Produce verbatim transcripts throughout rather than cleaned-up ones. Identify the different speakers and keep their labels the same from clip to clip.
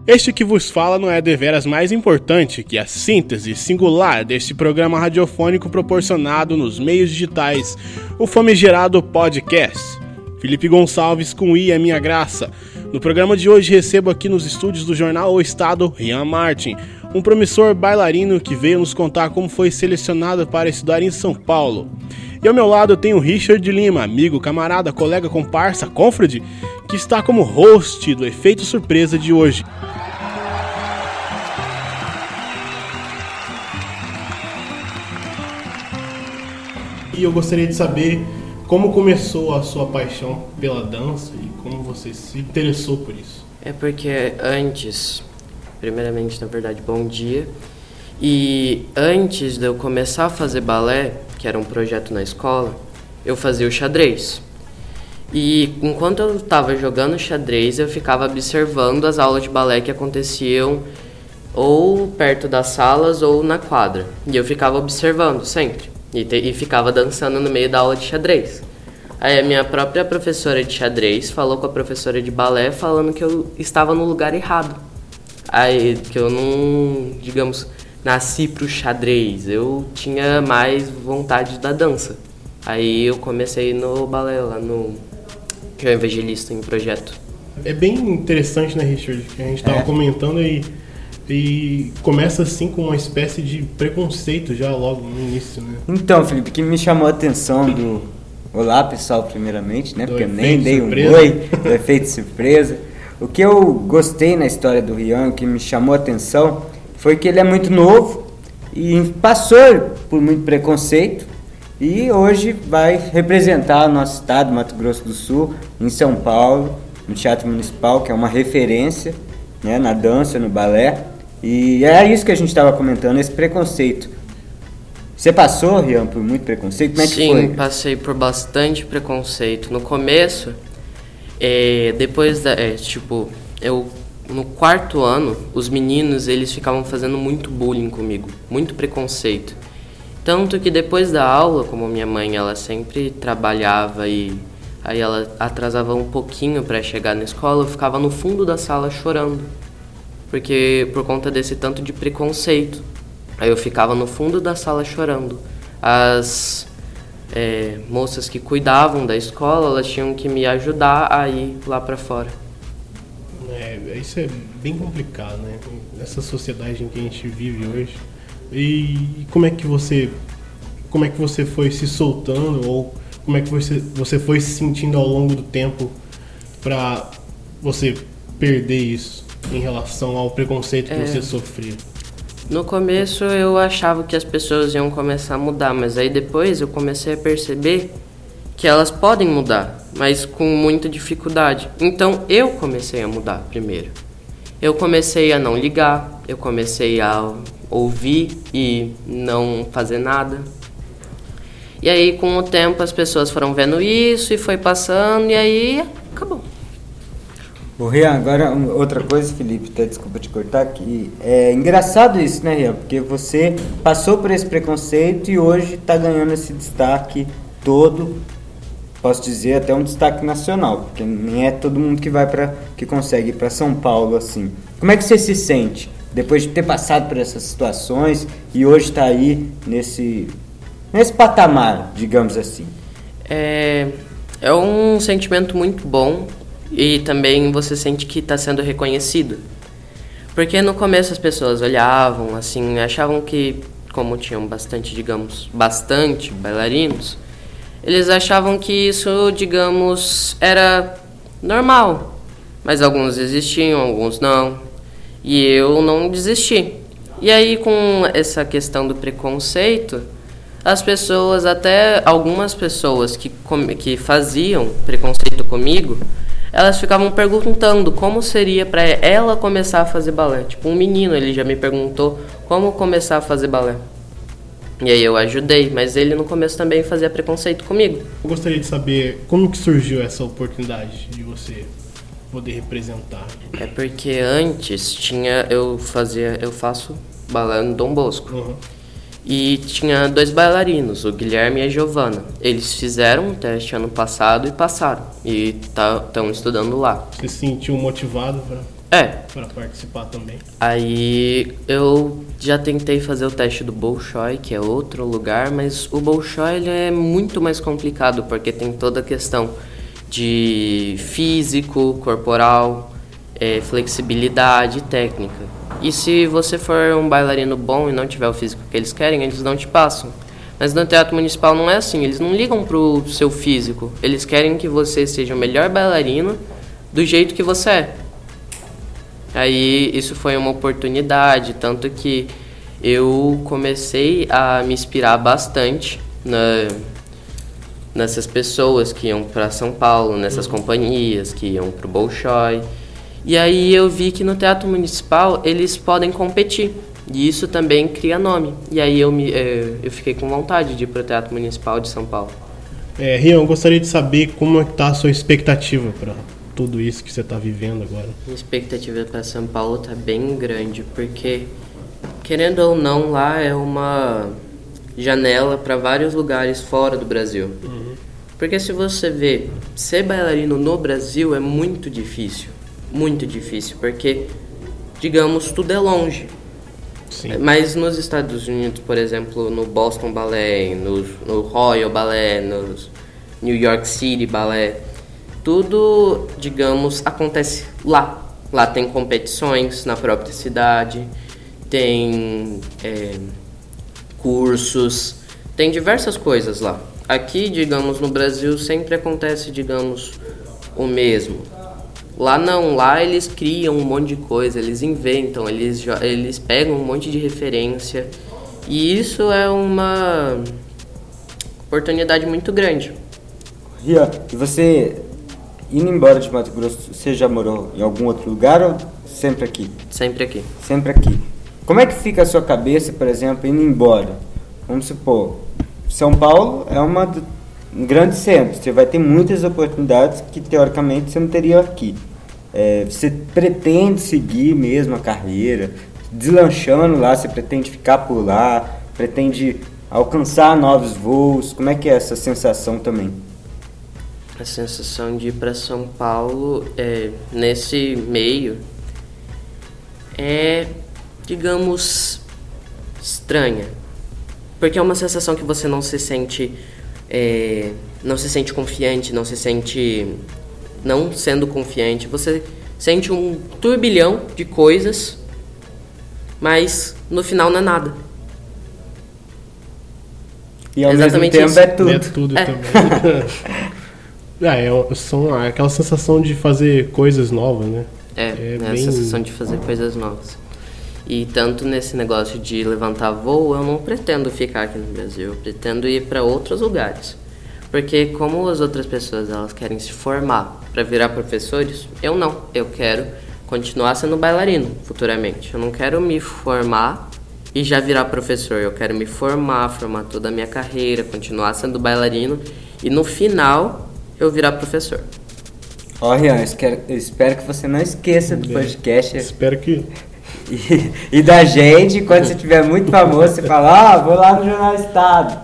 Speaker 1: Este que vos fala não é deveras mais importante que a síntese singular deste programa radiofônico proporcionado nos meios digitais, o famigerado podcast. Felipe Gonçalves com I é minha graça. No programa de hoje recebo aqui nos estúdios do jornal O Estado, Rian Martin, um promissor bailarino que veio nos contar como foi selecionado para estudar em São Paulo. E ao meu lado eu tenho Richard Lima, amigo, camarada, colega, comparsa, confrade, que está como host do Efeito Surpresa de hoje. E eu gostaria de saber como começou a sua paixão pela dança e como você se interessou por isso.
Speaker 2: É porque antes, primeiramente, na verdade, bom dia. E antes de eu começar a fazer balé, que era um projeto na escola, eu fazia o xadrez. E enquanto eu estava jogando xadrez, eu ficava observando as aulas de balé que aconteciam ou perto das salas ou na quadra. E eu ficava observando sempre. E, te, e ficava dançando no meio da aula de xadrez. Aí a minha própria professora de xadrez falou com a professora de balé falando que eu estava no lugar errado. Aí que eu não, digamos, nasci pro xadrez. Eu tinha mais vontade da dança. Aí eu comecei no balé lá no João Evangelista em projeto.
Speaker 1: É bem interessante, né, Richard? Que a gente estava é. comentando e... E começa assim com uma espécie de preconceito já logo no início, né?
Speaker 3: Então, Felipe, o que me chamou a atenção do... Olá, pessoal, primeiramente, né?
Speaker 1: Do
Speaker 3: Porque eu nem dei
Speaker 1: surpresa.
Speaker 3: um oi, do efeito surpresa. O que eu gostei na história do Rian, o que me chamou a atenção, foi que ele é muito novo e passou por muito preconceito e hoje vai representar o nosso estado, Mato Grosso do Sul, em São Paulo, no Teatro Municipal, que é uma referência, né, na dança, no balé. E é isso que a gente estava comentando, esse preconceito. Você passou, Rian, por muito preconceito? Como é que
Speaker 2: Sim,
Speaker 3: foi?
Speaker 2: passei por bastante preconceito. No começo, é, depois da... É, tipo, eu... No quarto ano, os meninos, eles ficavam fazendo muito bullying comigo. Muito preconceito. Tanto que depois da aula, como minha mãe, ela sempre trabalhava e... Aí ela atrasava um pouquinho para chegar na escola, eu ficava no fundo da sala chorando. Porque por conta desse tanto de preconceito. Aí eu ficava no fundo da sala chorando. As é, moças que cuidavam da escola, elas tinham que me ajudar a ir lá pra fora.
Speaker 1: É, isso é bem complicado, né? Essa sociedade em que a gente vive hoje. E como é que você, como é que você foi se soltando ou como é que você, você foi se sentindo ao longo do tempo pra você perder isso? Em relação ao preconceito que é. você sofria?
Speaker 2: No começo eu achava que as pessoas iam começar a mudar, mas aí depois eu comecei a perceber que elas podem mudar, mas com muita dificuldade. Então eu comecei a mudar primeiro. Eu comecei a não ligar, eu comecei a ouvir e não fazer nada. E aí com o tempo as pessoas foram vendo isso e foi passando e aí acabou.
Speaker 3: O Rian, agora outra coisa, Felipe, até desculpa te cortar, que é engraçado isso, né, Rian? Porque você passou por esse preconceito e hoje está ganhando esse destaque todo, posso dizer até um destaque nacional, porque nem é todo mundo que vai para que consegue ir para São Paulo assim. Como é que você se sente depois de ter passado por essas situações e hoje está aí nesse nesse patamar, digamos assim?
Speaker 2: É, é um sentimento muito bom. E também você sente que está sendo reconhecido. Porque no começo as pessoas olhavam, assim, achavam que, como tinham bastante, digamos, bastante bailarinos, eles achavam que isso, digamos, era normal. Mas alguns desistiam, alguns não. E eu não desisti. E aí, com essa questão do preconceito, as pessoas, até algumas pessoas que, que faziam preconceito comigo, elas ficavam perguntando como seria para ela começar a fazer balé. Tipo, um menino, ele já me perguntou como começar a fazer balé. E aí eu ajudei, mas ele no começo também fazia preconceito comigo.
Speaker 1: Eu gostaria de saber como que surgiu essa oportunidade de você poder representar.
Speaker 2: É porque antes tinha, eu fazia, eu faço balé no Dom Bosco.
Speaker 1: Uhum.
Speaker 2: E tinha dois bailarinos, o Guilherme e a Giovana. Eles fizeram um teste ano passado e passaram. E estão estudando lá.
Speaker 1: Você se sentiu motivado para
Speaker 2: É.
Speaker 1: para participar também?
Speaker 2: Aí eu já tentei fazer o teste do Bolshoi, que é outro lugar, mas o Bolshoi ele é muito mais complicado, porque tem toda a questão de físico, corporal, é, flexibilidade, técnica. E se você for um bailarino bom e não tiver o físico que eles querem, eles não te passam. Mas no Teatro Municipal não é assim, eles não ligam pro seu físico. Eles querem que você seja o melhor bailarino do jeito que você é. Aí isso foi uma oportunidade, tanto que eu comecei a me inspirar bastante na, nessas pessoas que iam para São Paulo, nessas companhias que iam pro Bolshoi. E aí eu vi que no Teatro Municipal eles podem competir. E isso também cria nome. E aí eu, me, eu fiquei com vontade de ir pro Teatro Municipal de São Paulo.
Speaker 1: É, Rian, eu gostaria de saber como é que tá a sua expectativa para tudo isso que você está vivendo agora.
Speaker 2: Minha expectativa para São Paulo tá bem grande, porque, querendo ou não, lá é uma janela para vários lugares fora do Brasil. Uhum. Porque se você vê, ser bailarino no Brasil é muito difícil. Muito difícil, porque, digamos, tudo é longe.
Speaker 1: Sim.
Speaker 2: Mas nos Estados Unidos, por exemplo, no Boston Ballet, no, no Royal Ballet, no New York City Ballet, tudo, digamos, acontece lá. Lá tem competições na própria cidade, tem é, cursos, tem diversas coisas lá. Aqui, digamos, no Brasil sempre acontece, digamos, o mesmo. Lá não, lá eles criam um monte de coisa, eles inventam, eles, eles pegam um monte de referência. E isso é uma oportunidade muito grande.
Speaker 3: Rian, e você, indo embora de Mato Grosso, você já morou em algum outro lugar ou sempre aqui?
Speaker 2: Sempre aqui.
Speaker 3: Sempre aqui. Como é que fica a sua cabeça, por exemplo, indo embora? Vamos supor, São Paulo é uma... um grande centro, você vai ter muitas oportunidades que teoricamente você não teria aqui. É, você pretende seguir mesmo a carreira, deslanchando lá, você pretende ficar por lá, pretende alcançar novos voos, como é que é essa sensação também?
Speaker 2: A sensação de ir para São Paulo, é, nesse meio, é, digamos, estranha, porque é uma sensação que você não se sente... É, não se sente confiante, não se sente não sendo confiante, você sente um turbilhão de coisas, mas no final não é nada.
Speaker 3: E ao
Speaker 2: Exatamente
Speaker 3: mesmo tempo
Speaker 2: isso.
Speaker 3: é tudo.
Speaker 1: É tudo
Speaker 2: É.
Speaker 1: também. é, é, são aquela sensação de fazer coisas novas, né?
Speaker 2: É,
Speaker 1: É
Speaker 2: é a
Speaker 1: bem-
Speaker 2: sensação de fazer coisas novas. E tanto nesse negócio de levantar voo, eu não pretendo ficar aqui no Brasil, eu pretendo ir para outros lugares. Porque como as outras pessoas elas querem se formar para virar professores, eu não. Eu quero continuar sendo bailarino futuramente. Eu não quero me formar e já virar professor. Eu quero me formar, formar toda a minha carreira, continuar sendo bailarino e no final eu virar professor.
Speaker 3: Ó, Rian, eu espero, eu espero que você não esqueça do podcast
Speaker 1: Espero que...
Speaker 3: e, e da gente, quando você estiver muito famoso, você fala, ah, vou lá no Jornal Estado.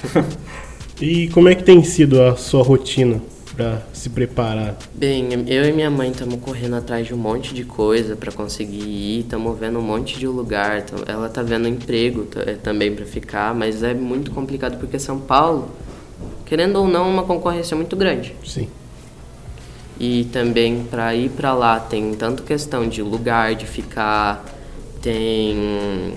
Speaker 1: E como é que tem sido a sua rotina para se preparar?
Speaker 2: Bem, eu e minha mãe estamos correndo atrás de um monte de coisa para conseguir ir, estamos vendo um monte de lugar. tam- Ela tá vendo emprego t- eh, também para ficar, mas é muito complicado porque São Paulo, querendo ou não, é uma concorrência muito grande.
Speaker 1: Sim.
Speaker 2: E também para ir para lá tem tanto questão de lugar de ficar, tem,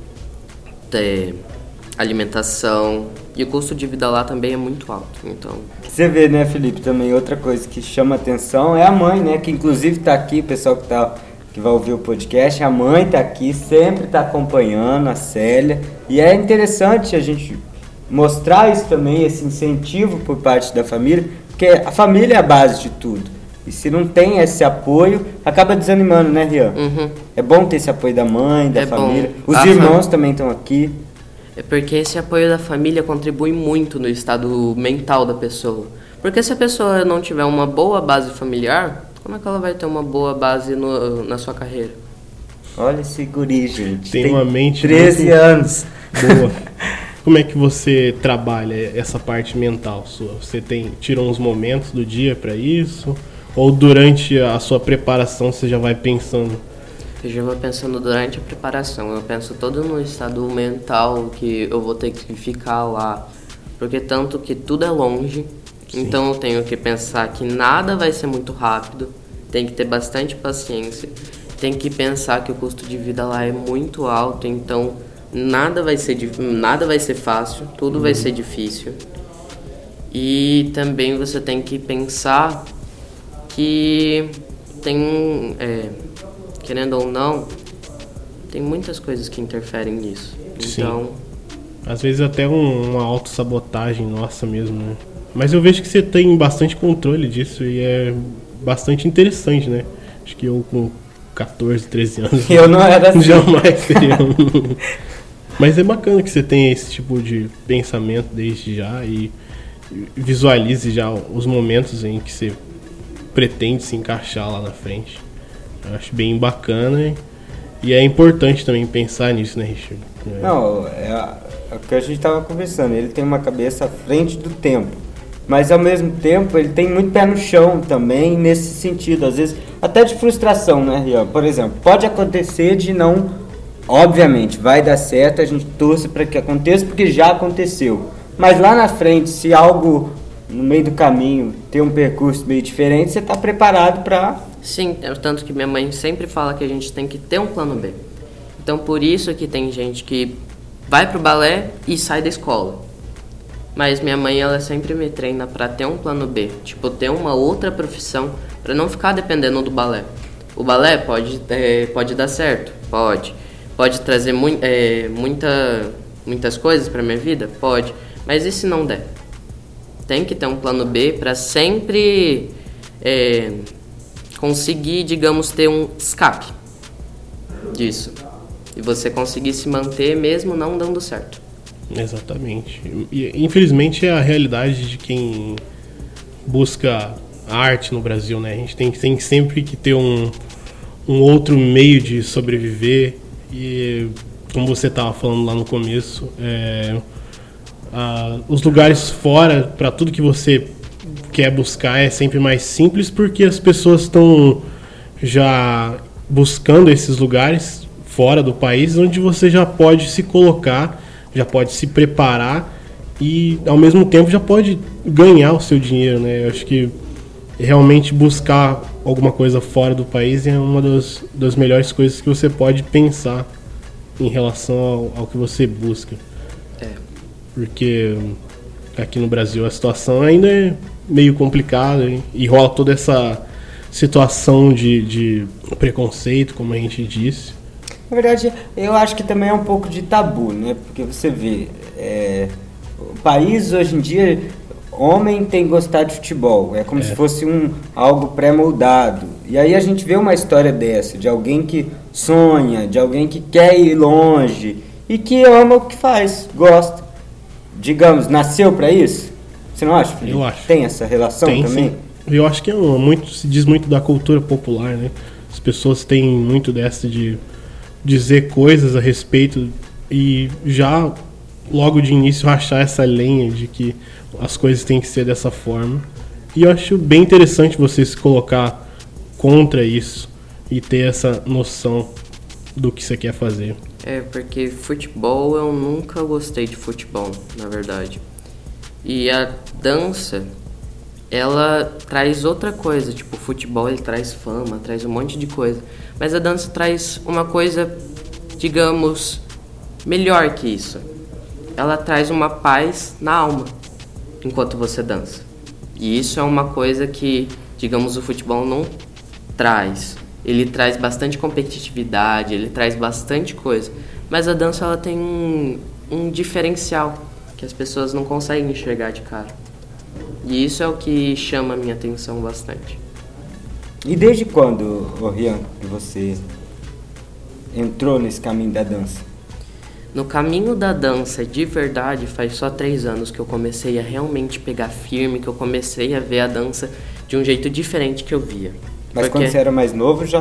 Speaker 2: tem alimentação e o custo de vida lá também é muito alto. Então,
Speaker 3: Você vê, né, Felipe, também outra coisa que chama atenção é a mãe, né, que inclusive tá aqui, o pessoal que, tá, que vai ouvir o podcast, a mãe tá aqui, sempre tá acompanhando a Célia, e é interessante a gente mostrar isso também, esse incentivo por parte da família, porque a família é a base de tudo, e se não tem esse apoio, acaba desanimando, né, Rian?
Speaker 2: uhum.
Speaker 3: É bom ter esse apoio da mãe, da
Speaker 2: É bom.
Speaker 3: família, os
Speaker 2: A
Speaker 3: irmãos
Speaker 2: fam-
Speaker 3: também estão aqui.
Speaker 2: É porque esse apoio da família contribui muito no estado mental da pessoa. Porque se a pessoa não tiver uma boa base familiar, como é que ela vai ter uma boa base no, na sua carreira?
Speaker 3: Olha esse guri, gente.
Speaker 1: Tem uma mente
Speaker 3: treze
Speaker 1: muito-
Speaker 3: anos.
Speaker 1: Boa. Como é que você trabalha essa parte mental sua? Você tem, tira uns momentos do dia para isso? Ou durante a sua preparação você já vai pensando?
Speaker 2: Eu já vou pensando durante a preparação. Eu penso todo no estado mental que eu vou ter que ficar lá. Porque tanto que tudo é longe, Sim. então eu tenho que pensar que nada vai ser muito rápido. Tem que ter bastante paciência. Tem que pensar que o custo de vida lá é muito alto, então nada vai ser, nada vai ser fácil, tudo uhum. vai ser difícil. E também você tem que pensar que tem, é, querendo ou não, tem muitas coisas que interferem nisso.
Speaker 1: Sim.
Speaker 2: Então,
Speaker 1: às vezes até um, uma autossabotagem nossa mesmo, né? Mas eu vejo que você tem bastante controle disso e é bastante interessante, né? Acho que eu com catorze, treze anos
Speaker 3: eu não era assim.
Speaker 1: Jamais seria. Mas é bacana que você tenha esse tipo de pensamento desde já e visualize já os momentos em que você pretende se encaixar lá na frente. Eu acho bem bacana e é importante também pensar nisso, né, Richard?
Speaker 3: Não, é, é o que a gente estava conversando. Ele tem uma cabeça à frente do tempo, mas ao mesmo tempo ele tem muito pé no chão também nesse sentido, às vezes até de frustração, né, Rian? Por exemplo, pode acontecer de não, obviamente, vai dar certo, a gente torce para que aconteça porque já aconteceu, mas lá na frente, se algo no meio do caminho ter um percurso meio diferente, você está preparado para...
Speaker 2: Sim, tanto que minha mãe sempre fala que a gente tem que ter um plano B. Então por isso que tem gente que vai pro balé e sai da escola. Mas minha mãe, ela sempre me treina para ter um plano B, tipo, ter uma outra profissão, para não ficar dependendo do balé. O balé pode, é, pode dar certo? Pode. Pode trazer mu- é, muita, muitas coisas para minha vida? Pode. Mas e se não der? Tem que ter um plano B para sempre é, conseguir, digamos, ter um escape disso. E você conseguir se manter mesmo não dando certo.
Speaker 1: Exatamente. E, infelizmente é a realidade de quem busca arte no Brasil, né? A gente tem, tem sempre que ter um, um outro meio de sobreviver e, como você estava falando lá no começo, é, a, os lugares fora, para tudo que você quer buscar, é sempre mais simples porque as pessoas estão já buscando esses lugares fora do país onde você já pode se colocar, já pode se preparar e ao mesmo tempo já pode ganhar o seu dinheiro, né? Eu acho que realmente buscar alguma coisa fora do país é uma das, das melhores coisas que você pode pensar em relação ao, ao que você busca.
Speaker 2: É.
Speaker 1: Porque aqui no Brasil a situação ainda é meio complicada hein? E rola toda essa situação de, de preconceito, como a gente disse.
Speaker 3: Na verdade, eu acho que também é um pouco de tabu, né? Porque você vê, é, o país hoje em dia, homem tem que gostar de futebol, é como é. se fosse um, algo pré-moldado. E aí a gente vê uma história dessa, de alguém que sonha, de alguém que quer ir longe e que ama o que faz, gosta. Digamos, nasceu para isso? Você não acha, Felipe?
Speaker 1: Eu acho.
Speaker 3: Tem essa relação
Speaker 1: tem,
Speaker 3: também?
Speaker 1: Sim. Eu acho que é muito, se diz muito da cultura popular, né? As pessoas têm muito dessa de dizer coisas a respeito e já logo de início rachar essa lenha de que as coisas têm que ser dessa forma. E eu acho bem interessante você se colocar contra isso e ter essa noção do que você quer fazer.
Speaker 2: É, porque futebol, eu nunca gostei de futebol, na verdade. E a dança, ela traz outra coisa, tipo, o futebol ele traz fama, traz um monte de coisa. Mas a dança traz uma coisa, digamos, melhor que isso. Ela traz uma paz na alma enquanto você dança. E isso é uma coisa que, digamos, o futebol não traz. Ele traz bastante competitividade, ele traz bastante coisa. Mas a dança, ela tem um, um diferencial que as pessoas não conseguem enxergar de cara. E isso é o que chama a minha atenção bastante.
Speaker 3: E desde quando, oh, Rian, que você entrou nesse caminho da dança?
Speaker 2: No caminho da dança, de verdade, faz só três anos que eu comecei a realmente pegar firme, que eu comecei a ver a dança de um jeito diferente que eu via.
Speaker 3: Mas
Speaker 2: Porque...
Speaker 3: quando você era mais novo já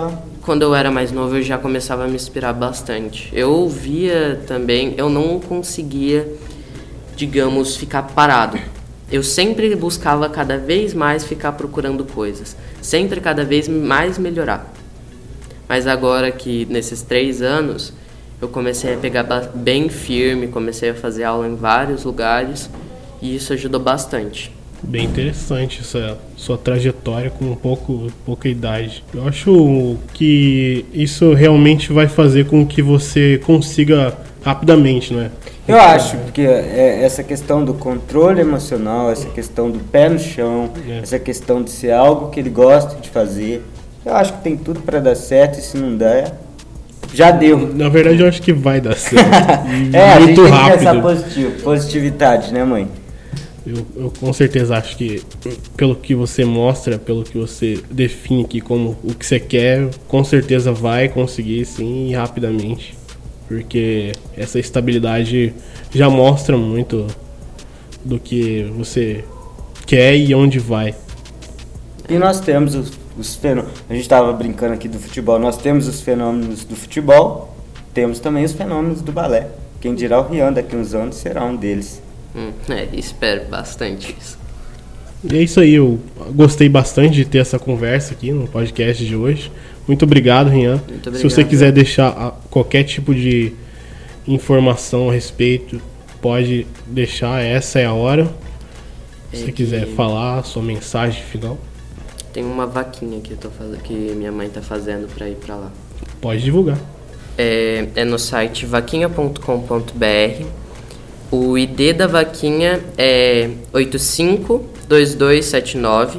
Speaker 2: quando eu era mais novo, eu já começava a me inspirar bastante. Eu via também, eu não conseguia, digamos, ficar parado. Eu sempre buscava cada vez mais ficar procurando coisas, sempre cada vez mais melhorar. Mas agora que nesses três anos, eu comecei a pegar bem firme, comecei a fazer aula em vários lugares e isso ajudou bastante.
Speaker 1: Bem interessante essa sua trajetória com um pouco, pouca idade. Eu acho que isso realmente vai fazer com que você consiga rapidamente, não é?
Speaker 3: Eu acho, porque é, essa questão do controle emocional, essa questão do pé no chão, é. essa questão de ser algo que ele gosta de fazer, eu acho que tem tudo para dar certo e se não der, já deu.
Speaker 1: Na verdade, eu acho que vai dar certo.
Speaker 3: é,
Speaker 1: muito
Speaker 3: a gente
Speaker 1: rápido.
Speaker 3: Tem que pensar positivo, positividade, né, mãe?
Speaker 1: Eu, eu com certeza acho que pelo que você mostra, pelo que você define aqui como o que você quer, com certeza vai conseguir sim e rapidamente. Porque essa estabilidade já mostra muito do que você quer e onde vai.
Speaker 3: E nós temos os, os fenômenos, a gente estava brincando aqui do futebol, nós temos os fenômenos do futebol, temos também os fenômenos do balé. Quem dirá o Rian daqui a uns anos será um deles.
Speaker 2: Hum, é, espero bastante isso.
Speaker 1: E é isso aí, eu gostei bastante de ter essa conversa aqui no podcast de hoje. Muito obrigado, Rian.
Speaker 2: Muito obrigado.
Speaker 1: Se você quiser deixar qualquer tipo de informação a respeito, pode deixar, essa é a hora. Se você quiser falar a sua mensagem final.
Speaker 2: Tem uma vaquinha que, eu tô fazendo, que minha mãe tá fazendo para ir para lá.
Speaker 1: Pode divulgar.
Speaker 2: É, é no site vaquinha ponto com ponto b r. O I D da vaquinha é oito cinco dois dois sete nove.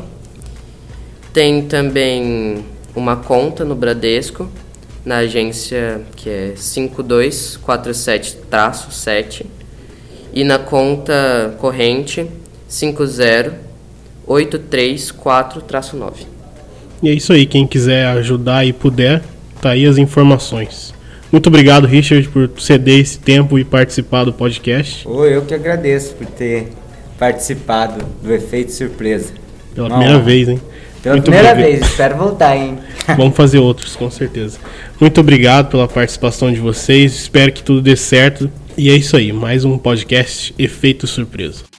Speaker 2: Tem também uma conta no Bradesco, na agência que é cinco dois quatro sete sete, e na conta corrente cinco zero oito três quatro nove.
Speaker 1: E é isso aí, quem quiser ajudar e puder, tá aí as informações. Muito obrigado, Richard, por ceder esse tempo e participar do podcast.
Speaker 3: Oh, eu que agradeço por ter participado do Efeito Surpresa.
Speaker 1: Pela Não, primeira vez, hein?
Speaker 3: Pela Muito primeira obrigado. vez, espero voltar, hein?
Speaker 1: Vamos fazer outros, com certeza. Muito obrigado pela participação de vocês, espero que tudo dê certo. E é isso aí, mais um podcast Efeito Surpresa.